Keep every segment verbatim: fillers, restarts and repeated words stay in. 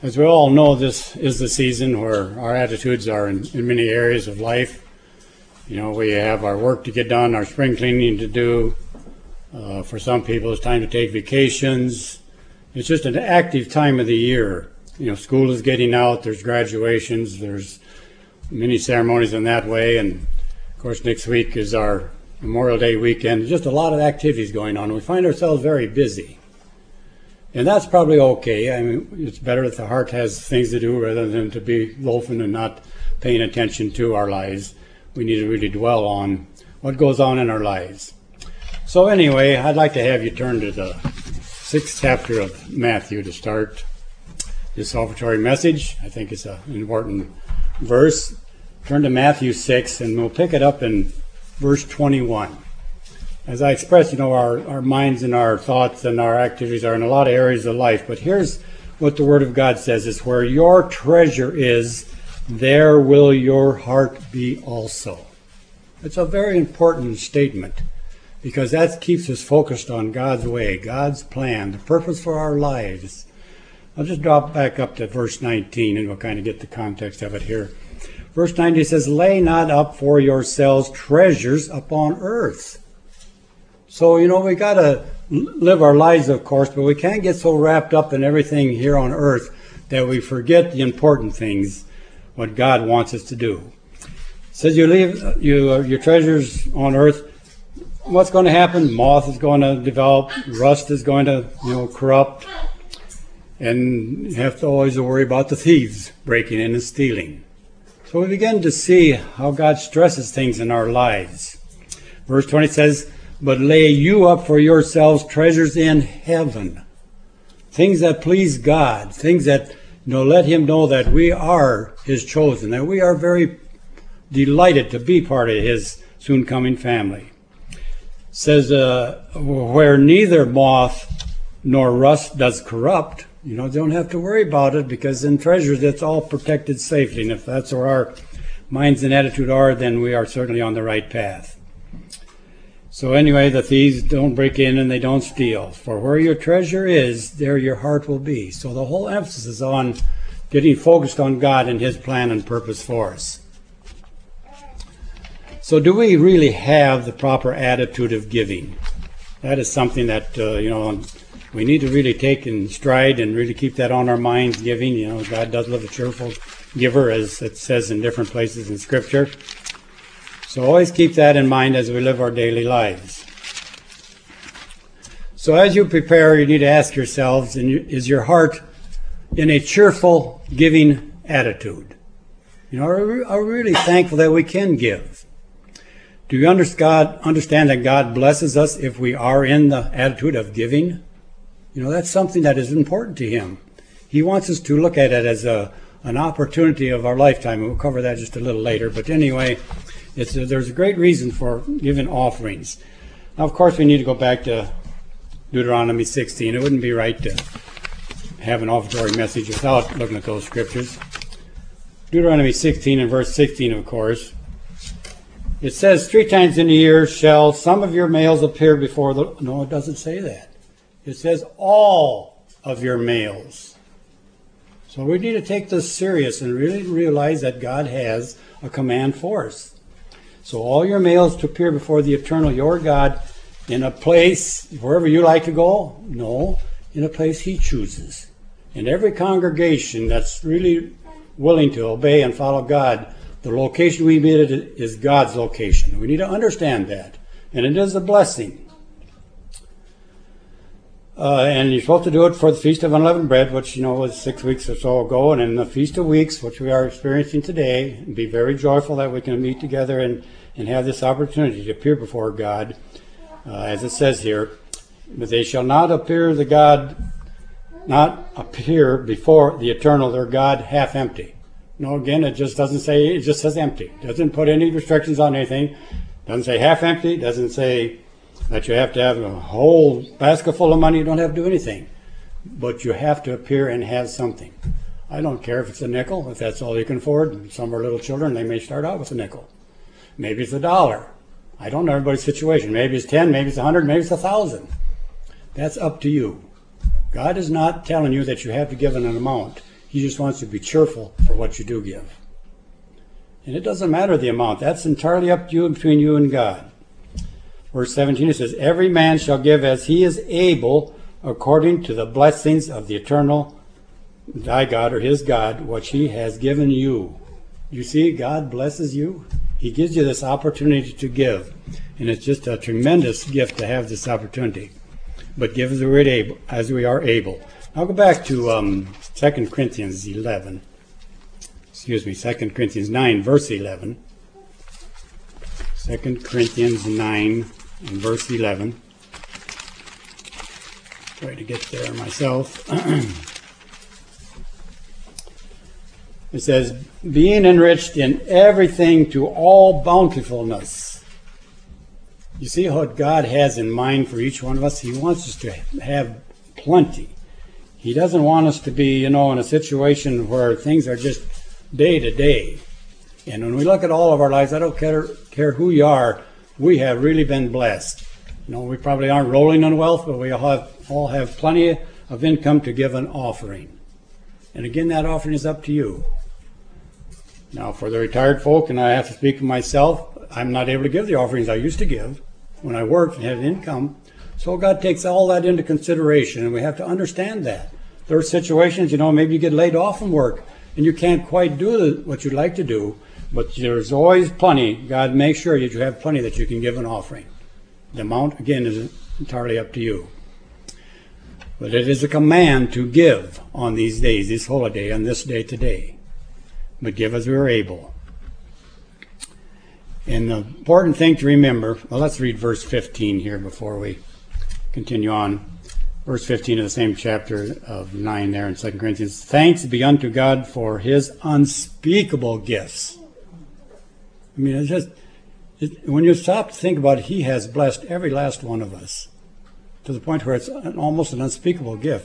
As we all know, this is the season where our attitudes are in, in many areas of life. You know, we have our work to get done, our spring cleaning to do. Uh, for some people, it's time to take vacations. It's just an active time of the year. You know, school is getting out, there's graduations, there's many ceremonies in that way. And, of course, next week is our Memorial Day weekend. Just a lot of activities going on. We find ourselves very busy. And that's probably okay. I mean, it's better if the heart has things to do rather than to be loafing and not paying attention to our lives. We need to really dwell on what goes on in our lives. So anyway, I'd like to have you turn to the sixth chapter of Matthew to start this offertory message. I think it's an important verse. Turn to Matthew six, and we'll pick it up in verse twenty-one. As I expressed, you know, our, our minds and our thoughts and our activities are in a lot of areas of life. But here's what the Word of God says. It's where your treasure is, there will your heart be also. It's a very important statement because that keeps us focused on God's way, God's plan, the purpose for our lives. I'll just drop back up to verse nineteen and we'll kind of get the context of it here. Verse nineteen says, "Lay not up for yourselves treasures upon earth." So, you know, we got to live our lives, of course, but we can't get so wrapped up in everything here on earth that we forget the important things, what God wants us to do. It says you leave you, uh, your treasures on earth. What's going to happen? Moth is going to develop. Rust is going to, you know, corrupt. And you have to always worry about the thieves breaking in and stealing. So we begin to see how God stresses things in our lives. Verse twenty says, "But lay you up for yourselves treasures in heaven." Things that please God. Things that, you know, let Him know that we are His chosen. That we are very delighted to be part of His soon coming family. It says, uh, where neither moth nor rust does corrupt. You know, don't have to worry about it because in treasures it's all protected safely. And if that's where our minds and attitude are, then we are certainly on the right path. So anyway, the thieves don't break in and they don't steal. For where your treasure is, there your heart will be. So the whole emphasis is on getting focused on God and His plan and purpose for us. So do we really have the proper attitude of giving? That is something that, uh, you know, we need to really take in stride and really keep that on our minds, giving. You know, God does love a cheerful giver, as it says in different places in Scripture. So always keep that in mind as we live our daily lives. So as you prepare, you need to ask yourselves, is your heart in a cheerful giving attitude? You know, are we really thankful that we can give? Do you understand that God blesses us if we are in the attitude of giving? You know, that's something that is important to Him. He wants us to look at it as a, an opportunity of our lifetime. We'll cover that just a little later. But anyway, It's a, there's a great reason for giving offerings. Now, of course, we need to go back to Deuteronomy sixteen. It wouldn't be right to have an offertory message without looking at those scriptures. Deuteronomy sixteen and verse sixteen, of course. It says, "Three times in a year shall some of your males appear before the..." No, it doesn't say that. It says all of your males. So we need to take this serious and really realize that God has a command for us. So all your males to appear before the eternal, your God, in a place, wherever you like to go? No, in a place He chooses. And every congregation that's really willing to obey and follow God, the location we meet at is God's location. We need to understand that. And it is a blessing. Uh, and you're supposed to do it for the Feast of Unleavened Bread, which, you know, was six weeks or so ago, and in the Feast of Weeks, which we are experiencing today, and be very joyful that we can meet together and, and have this opportunity to appear before God, uh, as it says here, "But they shall not appear the God, not appear before the eternal, their God, half empty." No, again, it just doesn't say, it just says empty. It doesn't put any restrictions on anything. It doesn't say half empty. It doesn't say that you have to have a whole basket full of money. You don't have to do anything. But you have to appear and have something. I don't care if it's a nickel, if that's all you can afford. Some are little children, they may start out with a nickel. Maybe it's a dollar. I don't know everybody's situation. Maybe it's ten, maybe it's a hundred, maybe it's a thousand. That's up to you. God is not telling you that you have to give an amount. He just wants you to be cheerful for what you do give. And it doesn't matter the amount. That's entirely up to you and between you and God. Verse seventeen, it says, every man shall give as he is able, according to the blessings of the eternal, thy God or his God, which he has given you. You see, God blesses you. He gives you this opportunity to give. And it's just a tremendous gift to have this opportunity. But give as we are able. As we are able. I'll go back to um, Second Corinthians eleven. Excuse me, Second Corinthians nine, verse eleven. Second Corinthians nine and verse eleven. Try to get there myself. It says, being enriched in everything to all bountifulness. You see what God has in mind for each one of us? He wants us to have plenty. He doesn't want us to be, you know, in a situation where things are just day to day. And when we look at all of our lives, I don't care, care who you are, we have really been blessed. You know, we probably aren't rolling in wealth, but we all have, all have plenty of income to give an offering. And again, that offering is up to you. Now, for the retired folk, and I have to speak for myself, I'm not able to give the offerings I used to give when I worked and had income. So God takes all that into consideration, and we have to understand that. There are situations, you know, maybe you get laid off from work, and you can't quite do what you'd like to do, but there's always plenty. God makes sure that you have plenty that you can give an offering. The amount, again, is entirely up to you. But it is a command to give on these days, this holiday, on this day today. But give as we are able. And the important thing to remember, well, let's read verse fifteen here before we continue on. Verse fifteen of the same chapter of nine there in Second Corinthians. Thanks be unto God for his unspeakable gifts. I mean, it's just, it, when you stop to think about it, he has blessed every last one of us to the point where it's an, almost an unspeakable gift.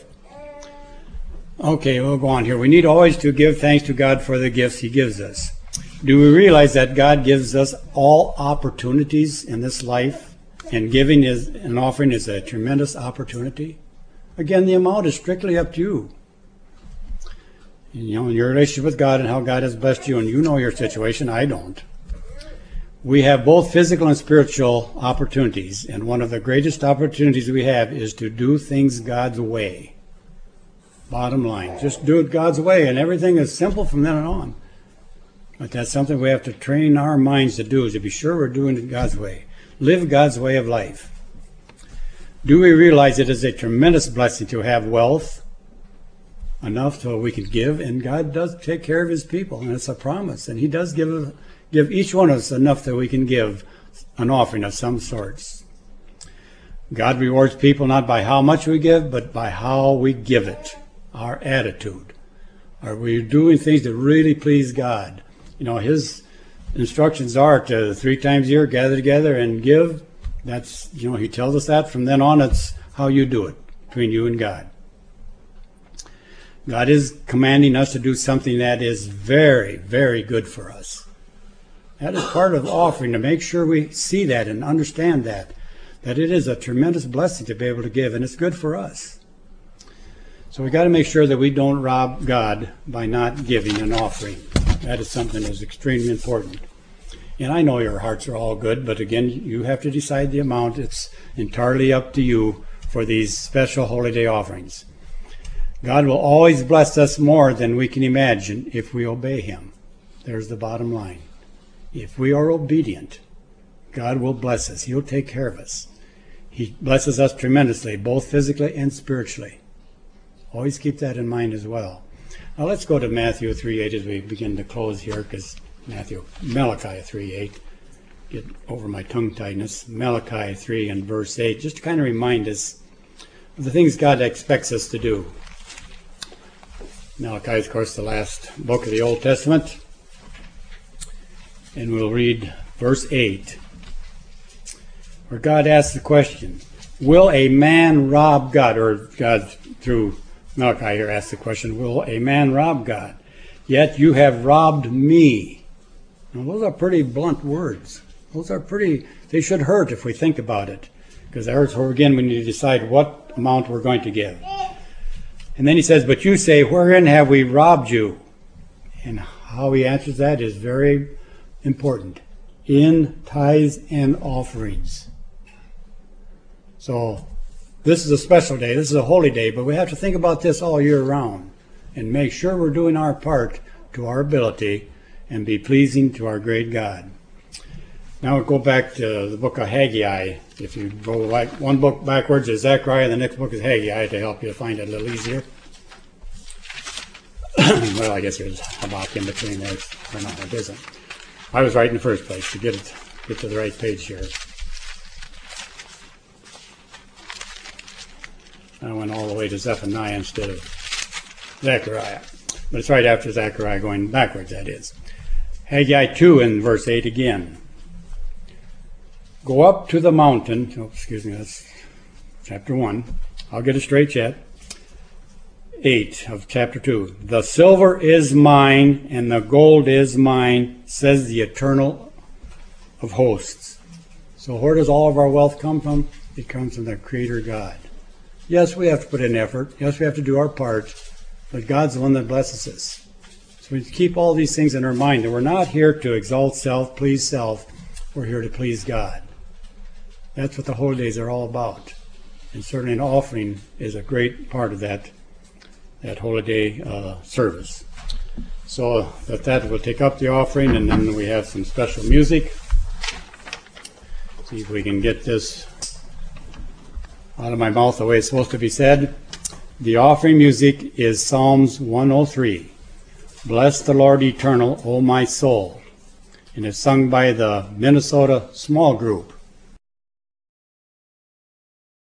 Okay, we'll go on here. We need always to give thanks to God for the gifts he gives us. Do we realize that God gives us all opportunities in this life, and giving is an offering is a tremendous opportunity? Again, the amount is strictly up to you. You know, in your relationship with God and how God has blessed you, and you know your situation, I don't. We have both physical and spiritual opportunities, and one of the greatest opportunities we have is to do things God's way. Bottom line, just do it God's way, and everything is simple from then on. But that's something we have to train our minds to do, is to be sure we're doing it God's way. Live God's way of life. Do we realize it is a tremendous blessing to have wealth, enough so we can give, and God does take care of his people, and it's a promise, and he does give give each one of us enough that we can give an offering of some sorts. God rewards people not by how much we give, but by how we give it, our attitude. Are we doing things that really please God? You know, his instructions are to three times a year gather together and give. That's, you know, he tells us that. From then on, it's how you do it between you and God. God is commanding us to do something that is very, very good for us. That is part of offering, to make sure we see that and understand that, that it is a tremendous blessing to be able to give, and it's good for us. So we got to make sure that we don't rob God by not giving an offering. That is something that is extremely important. And I know your hearts are all good, but again, you have to decide the amount. It's entirely up to you for these special holiday offerings. God will always bless us more than we can imagine if we obey him. There's the bottom line. If we are obedient, God will bless us. He'll take care of us. He blesses us tremendously, both physically and spiritually. Always keep that in mind as well. Now let's go to Matthew three eight as we begin to close here, because Matthew, Malachi three eight, get over my tongue tightness. Malachi three and verse eight, just to kind of remind us of the things God expects us to do. Malachi is, of course, the last book of the Old Testament. And we'll read verse eight, where God asks the question, will a man rob God? Or God, through Malachi here, asks the question, will a man rob God? Yet you have robbed me. Now, those are pretty blunt words. Those are pretty, they should hurt if we think about it. Because there's where, again, we need to decide what amount we're going to give. And then he says, but you say, wherein have we robbed you? And how he answers that is very important. In tithes and offerings. So this is a special day. This is a holy day, but we have to think about this all year round and make sure we're doing our part to our ability and be pleasing to our great God. Now we'll go back to the book of Haggai. If you go like one book backwards is Zechariah, and the next book is Haggai to help you find it a little easier. Well, I guess there's Habakkuk in between there. Or no, it isn't. I was right in the first place to get it, get to the right page here. I went all the way to Zephaniah instead of Zechariah. But it's right after Zechariah, going backwards, that is. Haggai two in verse eight again. Go up to the mountain. Oh, excuse me, that's chapter one. I'll get it straight yet. eight of chapter two. The silver is mine and the gold is mine, says the Eternal of hosts. So where does all of our wealth come from? It comes from the Creator God. Yes, we have to put in effort. Yes, we have to do our part. But God's the one that blesses us. So we keep all these things in our mind. That we're not here to exalt self, please self. We're here to please God. That's what the holy days are all about. And certainly an offering is a great part of that that holy day uh, service. So with that, we'll take up the offering, and then we have some special music. See if we can get this out of my mouth the way it's supposed to be said. The offering music is Psalms one oh three. Bless the Lord eternal, O my soul. And it's sung by the Minnesota Small Group.